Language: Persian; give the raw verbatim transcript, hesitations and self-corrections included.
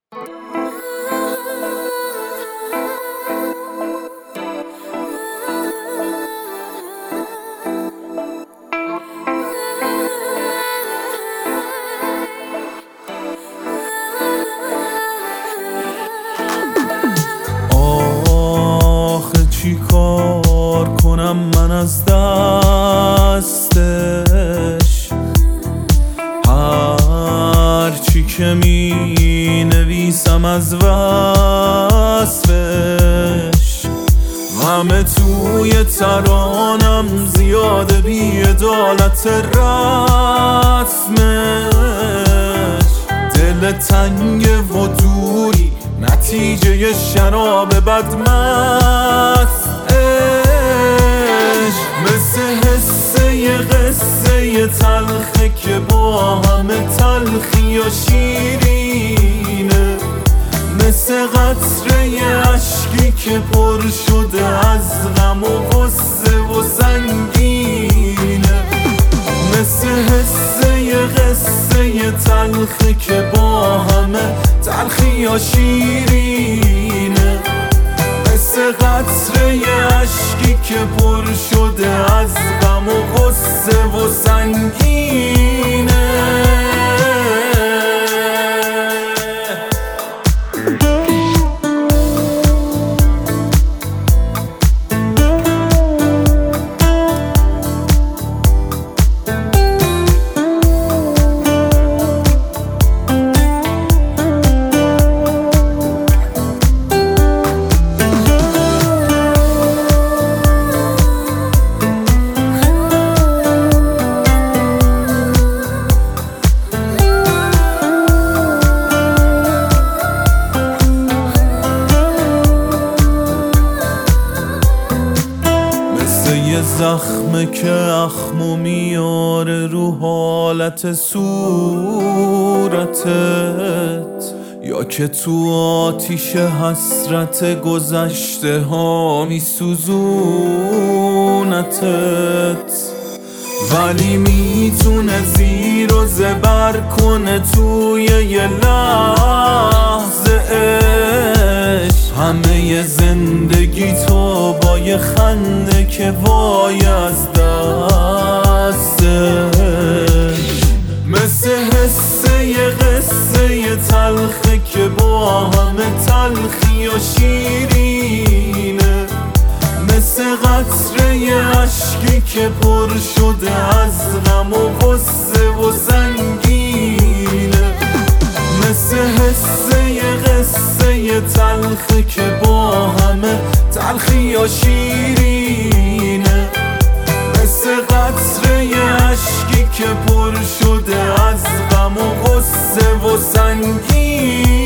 آخه چی کار کنم من از دستش، هر چی که می نویسم از وصفش، همه توی ترانم زیاده بی عدالت رسمش. دل تنگ و دوری نتیجه شراب بدمست عشق، مثل حسه ی قصه ی تلخه که با همه تلخی و شیرینه، مثل قطره ی اشکی که پر شده از غم و غصه و سنگینه، مثل حسه ی قصه ی تلخه که با همه تلخی و شیرینه، مثل قطره ی اشکی که پر شده از غم و غصه و سنگینه. یه زخمه که اخمو میاره رو حالت صورتت، یا که تو آتیش حسرت گذشته ها میسوزونتت، ولی میتونه زیر و زبر کنه توی یه لحظه عشق، همه زندگی تو با یه خنده که وای از دستش، مثل حسه ی قصه ی تلخه که با همه تلخی و شیرینه، مثل قطره ی اشکی که پر شده از غم و غصه و سنگینه، مثل حسه ی قصه ی تلخه که با همه تلخی و شیرینه، مثل قطره ی اشکی که پر شده از غم و غصه و سنگینه.